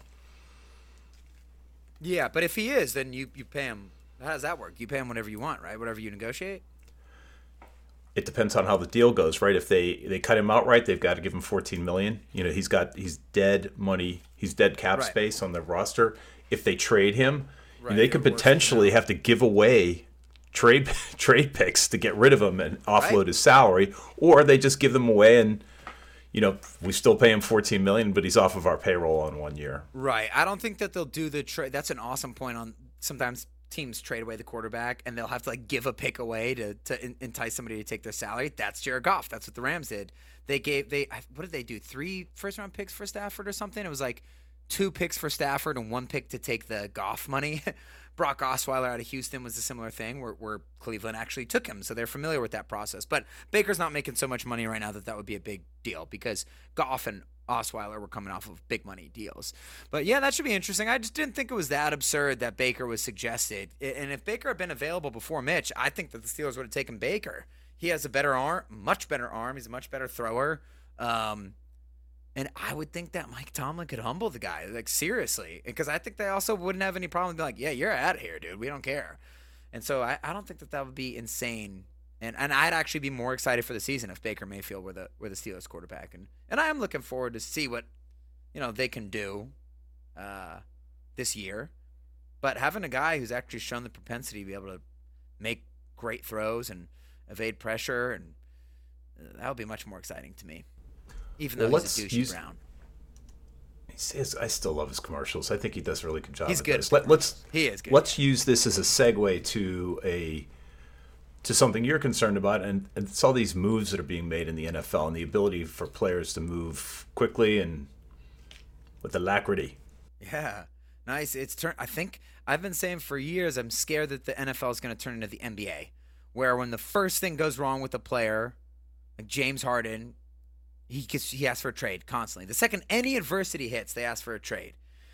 Yeah, but if he is, then you, you pay him. How does that work? You pay him whatever you want, right? Whatever you negotiate? It depends on how the deal goes, right? If they, they cut him outright, they've got to give him fourteen million dollars. You know, he's got he's dead money, he's dead cap Right. space on the roster. If they trade him, Right, they it could works potentially out. have to give away trade trade picks to get rid of him and offload Right. his salary, or they just give them away and you know we still pay him fourteen million dollars, but he's off of our payroll on one year. Right. I don't think that they'll do the trade. That's an awesome point on sometimes teams trade away the quarterback and they'll have to like give a pick away to, to en- entice somebody to take their salary. That's Jared Goff. That's what the Rams did. They gave, they, I- what did they do? Three first round picks for Stafford or something? It was like two picks for Stafford and one pick to take the Goff money. Brock Osweiler out of Houston was a similar thing where, where Cleveland actually took him. So they're familiar with that process. But Baker's not making so much money right now that that would be a big deal because Goff and Osweiler were coming off of big money deals. But yeah, that should be interesting. I just didn't think it was that absurd that Baker was suggested. And if Baker had been available before Mitch, I think that the Steelers would have taken Baker. He has a better arm, much better arm. He's a much better thrower. Um, and I would think that Mike Tomlin could humble the guy, like seriously, because I think they also wouldn't have any problem being like, yeah, you're out of here, dude. We don't care. And so I, I don't think that that would be insane. And and I'd actually be more excited for the season if Baker Mayfield were the were the Steelers quarterback. And and I am looking forward to see what, you know, they can do uh, this year. But having a guy who's actually shown the propensity to be able to make great throws and evade pressure, and uh, that would be much more exciting to me. Even though Well, he's a let's douchey use- Brown. He says, I still love his commercials. I think he does a really good job. He's at good this. at Let, let's He is good. Let's use this as a segue to a to something you're concerned about, and, and it's all these moves that are being made in the N F L and the ability for players to move quickly and with alacrity. Yeah, nice. It's turn. I think I've been saying for years I'm scared that the N F L is going to turn into the N B A, where when the first thing goes wrong with a player, like James Harden, he gets he asks for a trade constantly. The second any adversity hits, they ask for a trade,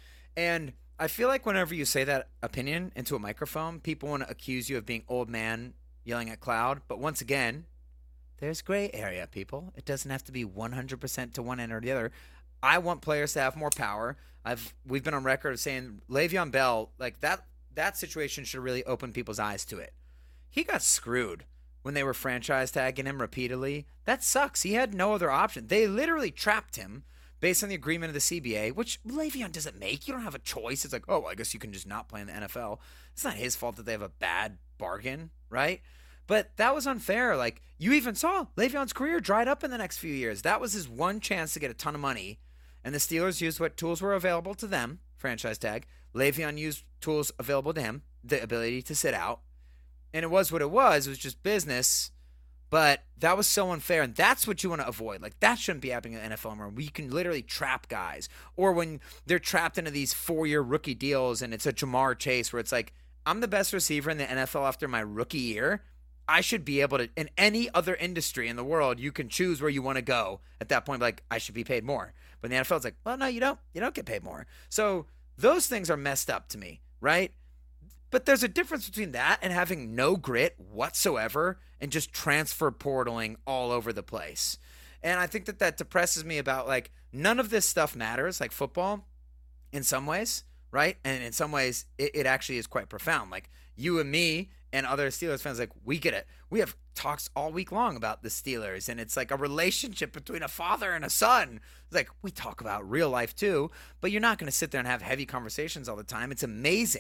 and I feel like whenever you say that opinion into a microphone, people want to accuse you of being old man yelling at cloud. But once again, there's gray area, people. It doesn't have to be one hundred percent to one end or the other. I want players to have more power. I've we've been on record of saying Le'Veon Bell, like that that situation should really open people's eyes to it. He got screwed when they were franchise tagging him repeatedly. That sucks. He had no other option. They literally trapped him based on the agreement of the C B A, which Le'Veon doesn't make. You don't have a choice. It's like, oh, I guess you can just not play in the N F L. It's not his fault that they have a bad bargain, right? But that was unfair. Like, you even saw Le'Veon's career dried up in the next few years. That was his one chance to get a ton of money. And the Steelers used what tools were available to them, franchise tag. Le'Veon used tools available to him, the ability to sit out. And it was what it was. It was just business. But that was so unfair. And that's what you want to avoid. Like, that shouldn't be happening in the N F L anymore. We can literally trap guys. Or when they're trapped into these four-year rookie deals and it's a Jamar Chase where it's like, I'm the best receiver in the N F L after my rookie year. I should be able to, in any other industry in the world, you can choose where you want to go at that point. Like, I should be paid more. But in the N F L, it's like, well, no, you don't. You don't get paid more. So those things are messed up to me, right? But there's a difference between that and having no grit whatsoever and just transfer portaling all over the place. And I think that that depresses me about, like, none of this stuff matters, like football in some ways, right? And in some ways, it, it actually is quite profound. Like, you and me and other Steelers fans, like, we get it. We have talks all week long about the Steelers, and it's like a relationship between a father and a son. It's like, we talk about real life too, but you're not going to sit there and have heavy conversations all the time. It's amazing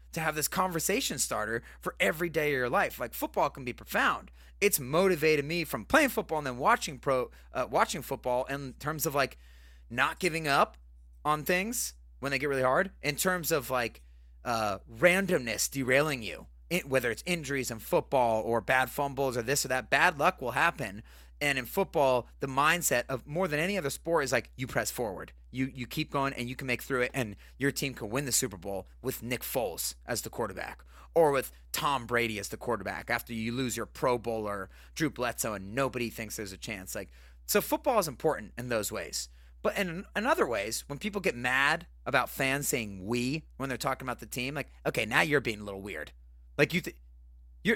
to have this conversation starter for every day of your life. Like, football can be profound. It's motivated me from playing football and then watching pro, uh, watching football in terms of like not giving up on things when they get really hard, in terms of like uh, randomness derailing you, it, whether it's injuries in football or bad fumbles or this or that. Bad luck will happen. And in football, the mindset of more than any other sport is like, you press forward. You you keep going and you can make through it, and your team can win the Super Bowl with Nick Foles as the quarterback, or with Tom Brady as the quarterback after you lose your Pro Bowler Drew Bledsoe and nobody thinks there's a chance. Like, so football is important in those ways. But in, in other ways, when people get mad about fans saying we when they're talking about the team, like, okay, now you're being a little weird. Like, you th- you're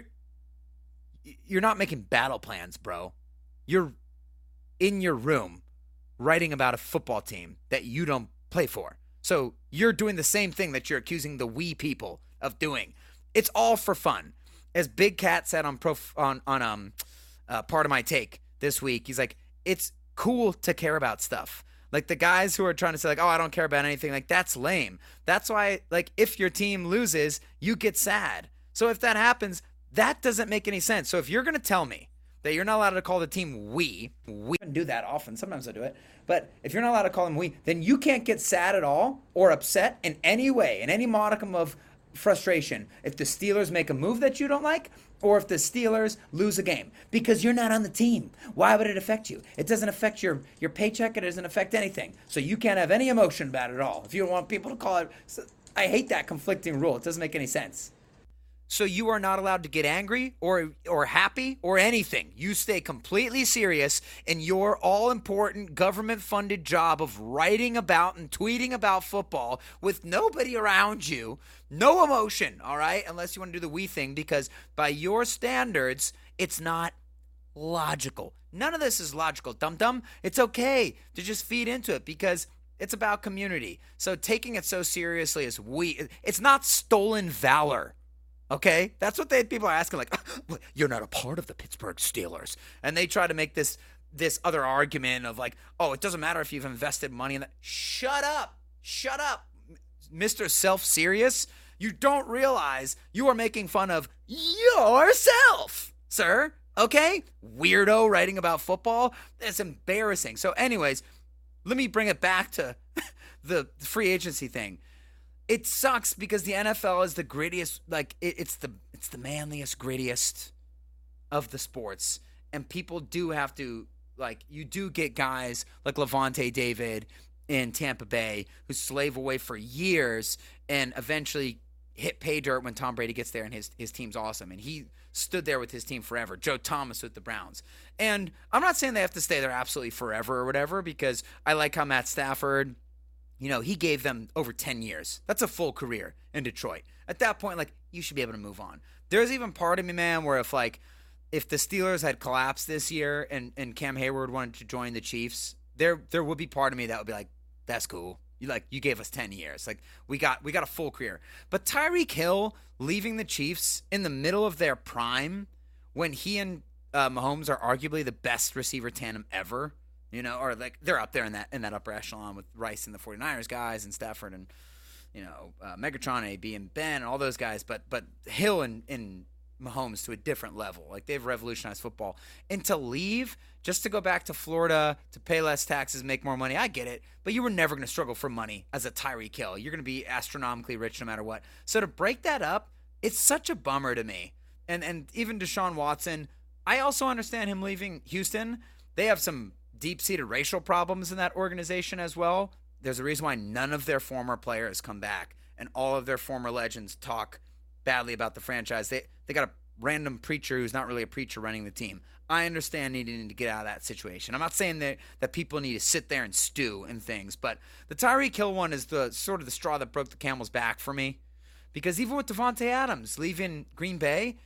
you're not making battle plans, bro. You're in your room writing about a football team that you don't play for. So you're doing the same thing that you're accusing the we people of doing. It's all for fun. As Big Cat said on prof- on on um uh, Part of My Take this week, he's like, it's cool to care about stuff. Like, the guys who are trying to say like, oh, I don't care about anything, like, that's lame. That's why, like, if your team loses, you get sad. So if that happens, that doesn't make any sense. So if you're going to tell me that you're not allowed to call the team we, we don't do that often, sometimes I do it, but if you're not allowed to call them we, then you can't get sad at all or upset in any way, in any modicum of frustration, if the Steelers make a move that you don't like, or if the Steelers lose a game, because you're not on the team. Why would it affect you? It doesn't affect your, your paycheck, it doesn't affect anything. So you can't have any emotion about it at all. If you don't want people to call it, so I hate that conflicting rule. It doesn't make any sense. So you are not allowed to get angry or or happy or anything. You stay completely serious in your all-important government-funded job of writing about and tweeting about football with nobody around you, no emotion, all right? Unless you want to do the we thing, because by your standards, it's not logical. None of this is logical, dum-dum. It's okay to just feed into it because it's about community. So taking it so seriously is we. It's not stolen valor. Okay, that's what they people are asking. Like, oh, you're not a part of the Pittsburgh Steelers, and they try to make this this other argument of like, oh, it doesn't matter if you've invested money in that. Shut up, shut up, Mister Self-Serious. You don't realize you are making fun of yourself, sir. Okay, weirdo writing about football. That's embarrassing. So, anyways, let me bring it back to the free agency thing. It sucks because the N F L is the grittiest, like it, it's the it's the manliest, grittiest of the sports, and people do have to, like, you do get guys like Levante David in Tampa Bay who slave away for years and eventually hit pay dirt when Tom Brady gets there and his his team's awesome, and he stood there with his team forever. Joe Thomas with the Browns, and I'm not saying they have to stay there absolutely forever or whatever, because I like how Matt Stafford, you know, he gave them over ten years. That's a full career in Detroit. At that point, like, you should be able to move on. There's even part of me, man, where if, like, if the Steelers had collapsed this year and, and Cam Hayward wanted to join the Chiefs, there there would be part of me that would be like, that's cool. You like you gave us ten years. Like, we got we got a full career. But Tyreek Hill leaving the Chiefs in the middle of their prime, when he and uh, Mahomes are arguably the best receiver tandem ever, you know, or like they're up there in that in that upper echelon with Rice and the 49ers guys and Stafford and, you know, uh, Megatron, A B, and Ben and all those guys. But but Hill and, and Mahomes to a different level. Like, they've revolutionized football. And to leave just to go back to Florida to pay less taxes, make more money, I get it. But you were never going to struggle for money as a Tyreek Hill. You're going to be astronomically rich no matter what. So to break that up, it's such a bummer to me. And and even Deshaun Watson, I also understand him leaving Houston. They have some deep-seated racial problems in that organization as well. There's a reason why none of their former players come back, and all of their former legends talk badly about the franchise. They they got a random preacher who's not really a preacher running the team. I understand needing to get out of that situation. I'm not saying that, that people need to sit there and stew and things, but the Tyreek Hill one is the sort of the straw that broke the camel's back for me. Because even with Devontae Adams leaving Green Bay,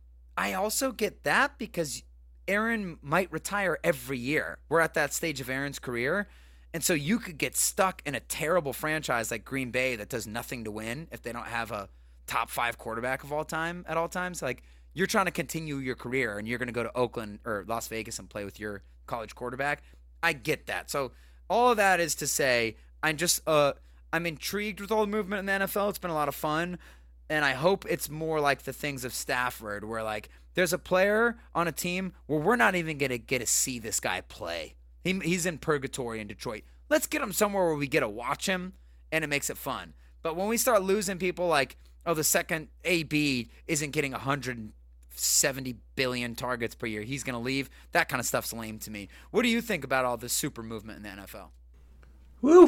I also get that because Aaron might retire every year. We're at that stage of Aaron's career. And so you could get stuck in a terrible franchise like Green Bay that does nothing to win if they don't have a top five quarterback of all time at all times. Like, you're trying to continue your career and you're going to go to Oakland or Las Vegas and play with your college quarterback. I get that. So all of that is to say, I'm just, uh, I'm intrigued with all the movement in the N F L. It's been a lot of fun. And I hope it's more like the things of Stafford, where like there's a player on a team where we're not even going to get to see this guy play. He, he's in purgatory in Detroit. Let's get him somewhere where we get to watch him and it makes it fun. But when we start losing people like, oh, the second A B isn't getting one hundred seventy billion targets per year, he's going to leave. That kind of stuff's lame to me. What do you think about all this super movement in the N F L? Woo!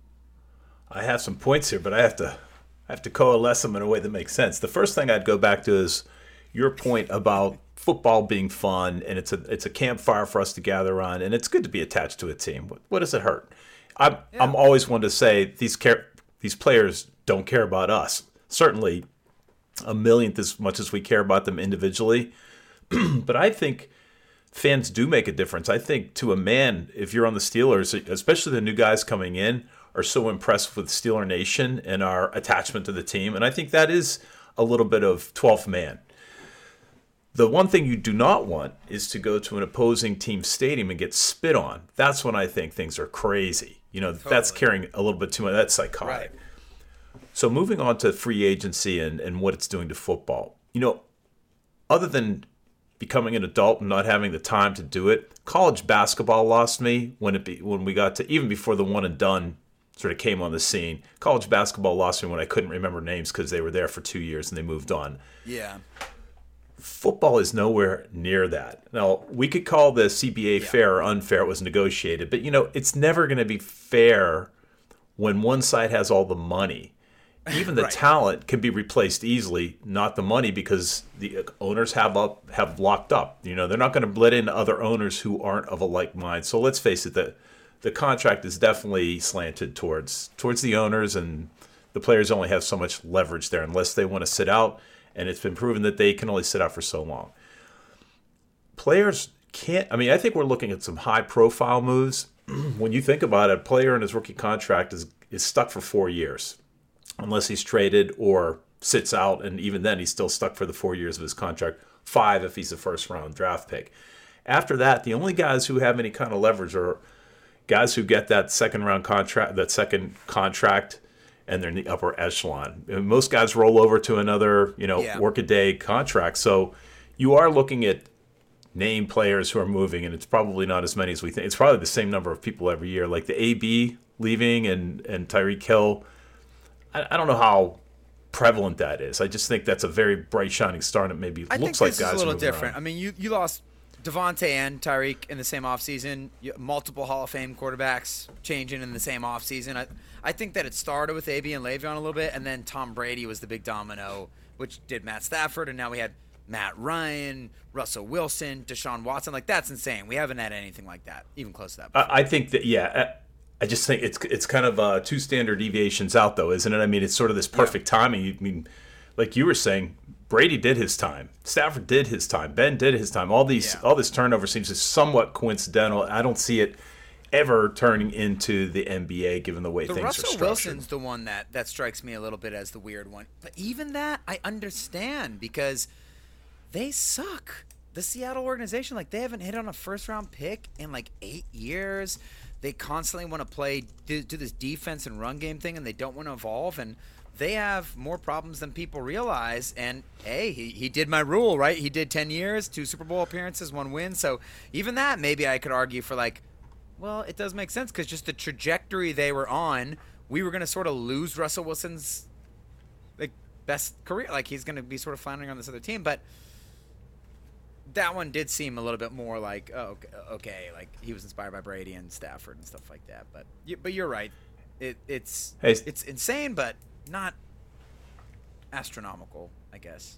I have some points here, but I have to I have to coalesce them in a way that makes sense. The first thing I'd go back to is your point about football being fun, and it's a it's a campfire for us to gather on, and it's good to be attached to a team. What, what does it hurt? I'm yeah. I'm always one to say these care, these players don't care about us. Certainly, a millionth as much as we care about them individually, but I think fans do make a difference. I think to a man, if you're on the Steelers, especially the new guys coming in, are so impressed with Steeler Nation and our attachment to the team. And I think that is a little bit of twelfth man. The one thing you do not want is to go to an opposing team's stadium and get spit on. That's when I think things are crazy. You know, totally. That's carrying a little bit too much. That's psychotic. Right. So moving on to free agency and, and what it's doing to football. You know, other than becoming an adult and not having the time to do it, college basketball lost me when it be, when we got to, even before the one and done sort of came on the scene. College basketball lost me when I couldn't remember names because they were there for two years and they moved on. Yeah. Football is nowhere near that. Now, we could call the C B A yeah. fair or unfair. It was negotiated. But, you know, it's never going to be fair when one side has all the money. Even the right. talent can be replaced easily, not the money, because the owners have up have locked up. You know, they're not going to let in other owners who aren't of a like mind. So let's face it, the the contract is definitely slanted towards towards the owners, and the players only have so much leverage there unless they want to sit out, and it's been proven that they can only sit out for so long. Players can't, I mean, I think we're looking at some high-profile moves. When you think about it, a player in his rookie contract is is stuck for four years. Unless he's traded or sits out, and even then he's still stuck for the four years of his contract, five if he's a first-round draft pick. After that, the only guys who have any kind of leverage are guys who get that second-round contract, that second contract, and they're in the upper echelon. And most guys roll over to another, you know, yeah. work-a-day contract. So you are looking at name players who are moving, and it's probably not as many as we think. It's probably the same number of people every year, like the A B leaving and, and Tyreek Hill. I don't know how prevalent that is. I just think that's a very bright, shining star, and it maybe I looks think like this guys is a little moving different. around. I mean, you, you lost Devontae and Tyreek in the same offseason, multiple Hall of Fame quarterbacks changing in the same offseason. I, I think that it started with A B and Le'Veon a little bit, and then Tom Brady was the big domino, which did Matt Stafford, and now we had Matt Ryan, Russell Wilson, Deshaun Watson. Like, that's insane. We haven't had anything like that, even close to that before. I, I think that, yeah. I just think it's it's kind of uh, two standard deviations out, though, isn't it? I mean, it's sort of this perfect yeah. timing. I mean, like you were saying, Brady did his time. Stafford did his time. Ben did his time. All these, yeah. all this turnover seems somewhat coincidental. I don't see it ever turning into the N B A, given the way the things Russell are structured. Wilson's the one that, that strikes me a little bit as the weird one. But even that, I understand, because they suck. The Seattle organization, like, they haven't hit on a first-round pick in, like, eight years. They constantly want to play, do, do this defense and run game thing, and they don't want to evolve. And they have more problems than people realize. And, hey, he, he did my rule, right? He did ten years, two Super Bowl appearances, one win. So even that, maybe I could argue for, like, well, it does make sense, because just the trajectory they were on, we were going to sort of lose Russell Wilson's, like, best career. Like, he's going to be sort of floundering on this other team. But that one did seem a little bit more like, oh, okay, okay, like he was inspired by Brady and Stafford and stuff like that. But but you're right, it it's hey. it's insane, but not astronomical, I guess.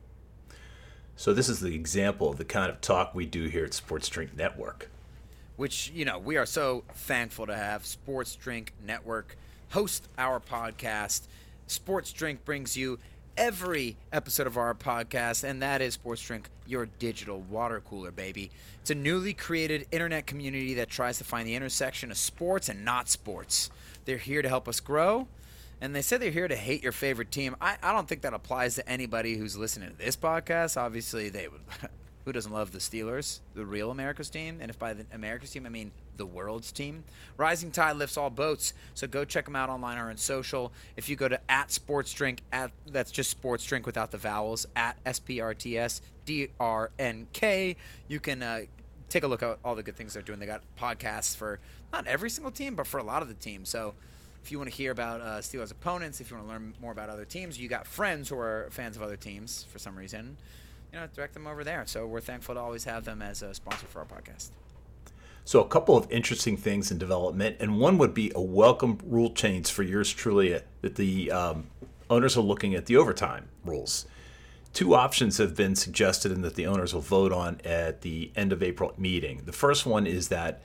So this is the example of the kind of talk we do here at Sports Drink Network, which, you know, we are so thankful to have Sports Drink Network host our podcast. Sports Drink brings you every episode of our podcast, and that is Sports Drink, your digital water cooler, baby. It's a newly created internet community that tries to find the intersection of sports and not sports. They're here to help us grow, and they said they're here to hate your favorite team. I, I don't think that applies to anybody who's listening to this podcast. Obviously, they would Who doesn't love the Steelers, the real America's team? And if by the America's team, I mean the world's team. Rising tide lifts all boats, so go check them out online or on social. If you go to at Sports Drink, at, that's just Sports Drink without the vowels, at S P R T S D R N K, you can uh, take a look at all the good things they're doing. They got podcasts for not every single team, but for a lot of the teams. So if you want to hear about uh, Steelers opponents, if you want to learn more about other teams, you got friends who are fans of other teams for some reason, you know, direct them over there. So we're thankful to always have them as a sponsor for our podcast. So a couple of interesting things in development, and one would be a welcome rule change for yours truly, uh, that the um, owners are looking at the overtime rules. Two options have been suggested and that the owners will vote on at the end of April meeting. The first one is that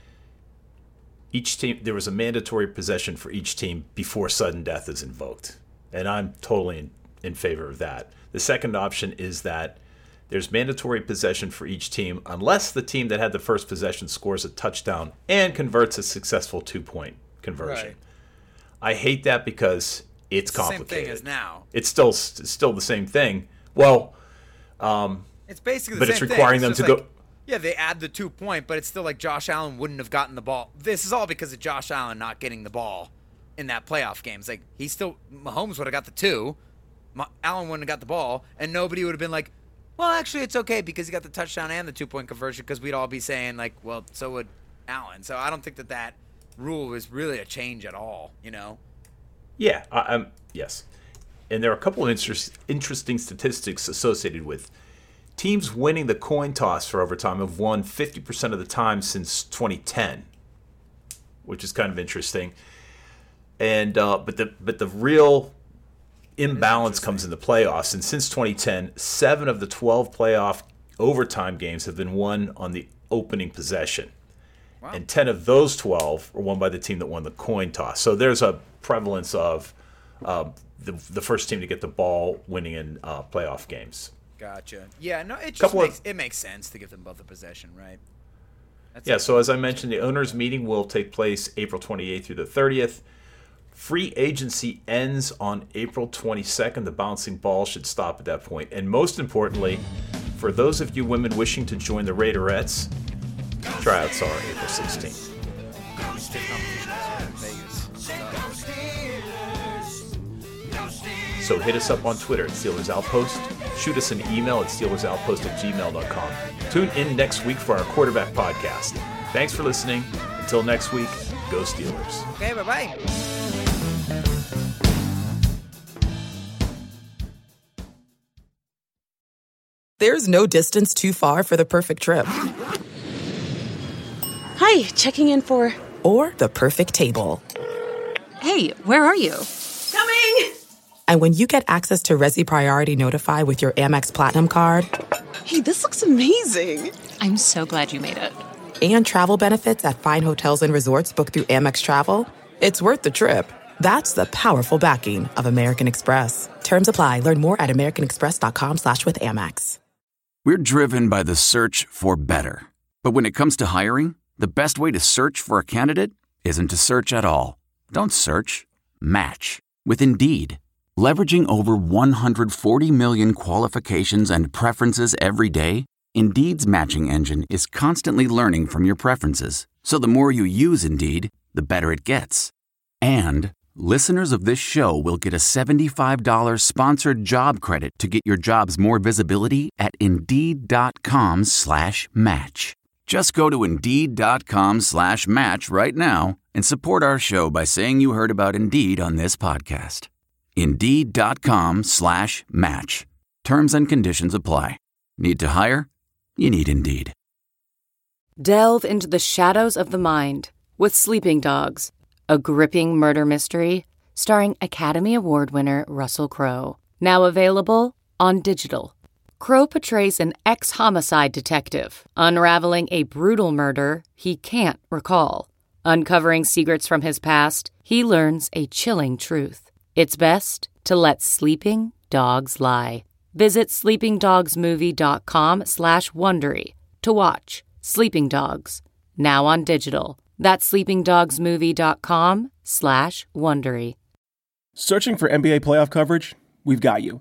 each team, there was a mandatory possession for each team before sudden death is invoked. And I'm totally in, in favor of that. The second option is that there's mandatory possession for each team unless the team that had the first possession scores a touchdown and converts a successful two-point conversion. Right. I hate that because it's, It's the same complicated. thing as now. It's still it's still the same thing. Well, um, It's basically the but same it's thing. requiring them just to like, go. Yeah, they add the two point, but it's still like Josh Allen wouldn't have gotten the ball. This is all because of Josh Allen not getting the ball in that playoff game. It's like he still Mahomes would have got the two, Ma- Allen wouldn't have got the ball, and nobody would have been like, well, actually, it's okay because he got the touchdown and the two point conversion, because we'd all be saying like, well, so would Allen. So I don't think that that rule is really a change at all. You know? Yeah, I, I'm yes, and there are a couple of inter- interesting statistics associated with teams winning the coin toss for overtime have won fifty percent of the time since twenty ten, which is kind of interesting. And uh, but the but the real imbalance comes in the playoffs. And since twenty ten, seven of the twelve playoff overtime games have been won on the opening possession. Wow. And ten of those twelve were won by the team that won the coin toss. So there's a prevalence of uh, the, the first team to get the ball winning in uh, playoff games. Gotcha. Yeah, no, it just Couple makes, of- it makes sense to give them both a possession, right? That's Yeah, it. so as I mentioned, the owners' meeting will take place April twenty-eighth through the thirtieth. Free agency ends on April twenty-second. The bouncing ball should stop at that point. And most importantly, for those of you women wishing to join the Raiderettes, tryouts are April sixteenth. Stiff competition this year in Vegas. So hit us up on Twitter at Steelers Outpost. Shoot us an email at steelersoutpost at gmail dot com. Tune in next week for our quarterback podcast. Thanks for listening. Until next week, go Steelers. Okay, bye-bye. There's no distance too far for the perfect trip. Hi, checking in for... Or the perfect table. Hey, where are you? Coming! And when you get access to Resi Priority Notify with your Amex Platinum card... Hey, this looks amazing! I'm so glad you made it. And travel benefits at fine hotels and resorts booked through Amex Travel, it's worth the trip. That's the powerful backing of American Express. Terms apply. Learn more at americanexpress.com slash with Amex. We're driven by the search for better. But when it comes to hiring, the best way to search for a candidate isn't to search at all. Don't search. Match. With Indeed. Leveraging over one hundred forty million qualifications and preferences every day, Indeed's matching engine is constantly learning from your preferences. So the more you use Indeed, the better it gets. And listeners of this show will get a seventy-five dollars sponsored job credit to get your jobs more visibility at Indeed.com slash match. Just go to Indeed.com slash match right now and support our show by saying you heard about Indeed on this podcast. Indeed.com slash match. Terms and conditions apply. Need to hire? You need Indeed. Delve into the shadows of the mind with Sleeping Dogs, a gripping murder mystery starring Academy Award winner Russell Crowe. Now available on digital. Crowe portrays an ex-homicide detective unraveling a brutal murder he can't recall. Uncovering secrets from his past, he learns a chilling truth. It's best to let sleeping dogs lie. Visit sleepingdogsmovie.com slash Wondery to watch Sleeping Dogs, now on digital. That's sleepingdogsmovie.com slash Wondery. Searching for N B A playoff coverage? We've got you.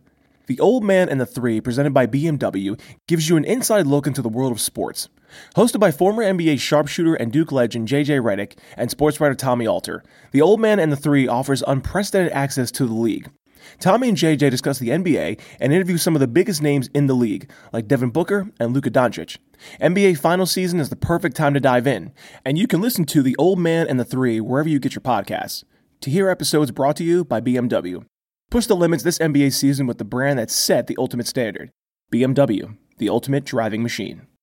The Old Man and the Three, presented by B M W, gives you an inside look into the world of sports. Hosted by former N B A sharpshooter and Duke legend J J Redick and sports writer Tommy Alter, The Old Man and the Three offers unprecedented access to the league. Tommy and J J discuss the N B A and interview some of the biggest names in the league, like Devin Booker and Luka Doncic. N B A final season is the perfect time to dive in, and you can listen to The Old Man and the Three wherever you get your podcasts. To hear episodes brought to you by B M W. Push the limits this N B A season with the brand that set the ultimate standard. B M W, the ultimate driving machine.